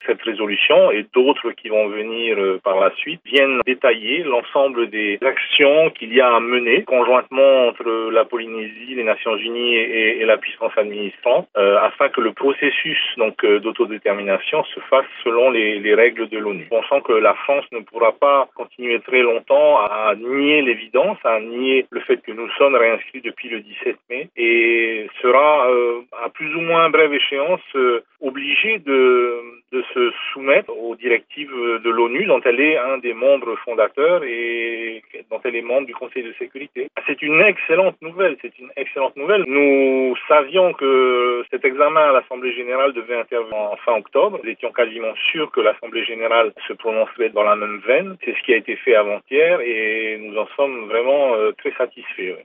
cette résolution et d'autres qui vont venir par la suite viennent détailler l'ensemble des actions qu'il y a à mener conjointement entre la Polynésie, les Nations Unies et la puissance administrante afin que le processus d'autodétermination se fasse selon les règles de l'ONU. On sent que la France ne pourra pas continuer très longtemps à nier l'évidence, à nier le fait que nous sommes réinscrits depuis le 17 mai et sera à plus ou moins brève échéance obligée de se soumettre aux directives de l'ONU dont elle est un des membres fondateurs et dont elle est membre du Conseil de sécurité. C'est une excellente nouvelle, Nous savions que cet examen à l'Assemblée générale devait intervenir en fin octobre. Nous étions quasiment sûrs que l'Assemblée générale se prononcerait dans la même veine. C'est ce qui a été fait avant-hier et nous en sommes vraiment très satisfaits.